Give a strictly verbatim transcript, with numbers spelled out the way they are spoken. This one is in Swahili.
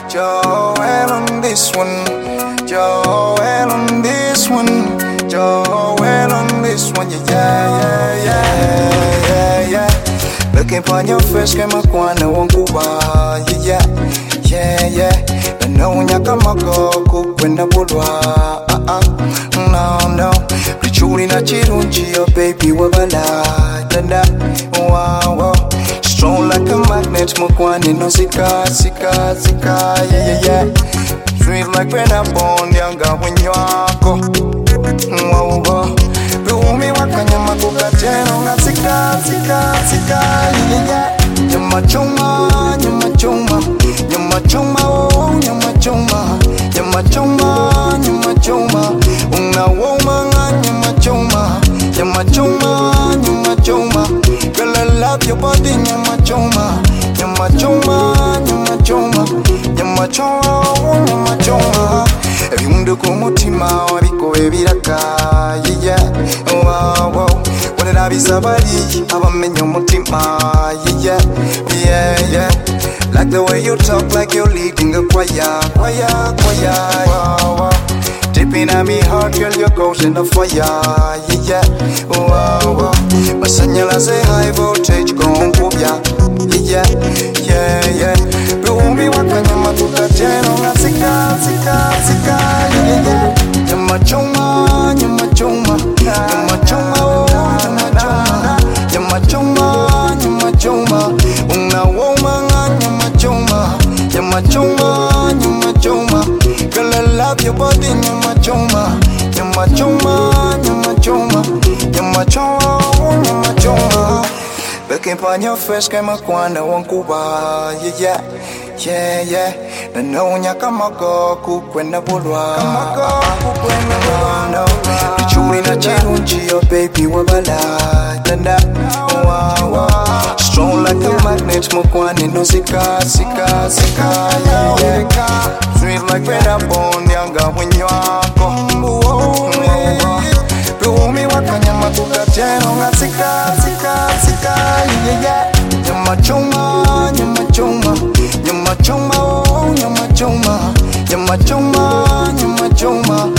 Joel on this one, Joel on this one, Joel on this one, yeah, yeah, yeah, yeah, yeah. Looking for your face, come on, kwana wanguba, yeah, yeah, yeah. No nyaka mako kwenda bulwa, ah ah, no no. Prichuli na chirunchi, oh baby wabala, dada, wow wow. Strong like a magnet, mkwani no sika, sika, sika, yeah, yeah, yeah. Sweet like when I'm born, younger when you are go. Wow, wow. Biumi wakanyama kukateno, nga sika, sika, sika, yeah, yeah. Nyama choma, nyama choma, nyama choma, oh, nyama choma, nyama choma, nyama choma. Una woman, nyama choma, nyama choma, nyama choma. Girl, I love your body, nyama choma, nyama choma, nyama choma, nyama choma, nyama choma. Ebimundu kumutima wabiko ebiraka, yeah, wow, wow. Wanna be somebody, abamenye umutima, yeah, yeah, yeah. Like the way you talk, like you're leading a choir, choir, choir, wow, wow. Deep in my heart, girl, your ghost in the fire, yeah, wow, wow. Masanyala say high voltage, gon' kubya, yeah, yeah, yeah. Biumi wakanyama kukateno, nga sika, sika, sika, yeah, yeah. Nyama choma, nyama choma, nyama choma, oh, nyama choma, nyama choma, nyama choma. Una woman, nyama choma, nyama choma, nyama choma. Girl, I love your body, nyama choma, nyama choma, nyama choma, nyama choma, nyama choma. Looking upon your face, kama kwana wanguba, yeah, yeah, yeah, yeah. Na no nyaka mako kukwenda bulwa, mako kukwenda bulwa, no. Bichuli na chirunchi, oh baby wabala, dada, wow, wow. Strong like a magnet, mkwani no sika, sika, sika, yeah, yeah. Sweet like when I'm born, younger when you are gone. Biumi wakanyama kukateno, nga sika, sika, sika, yeah, yeah. Nyama choma, nyama choma, nyama choma, oh, nyama choma, nyama choma, nyama choma.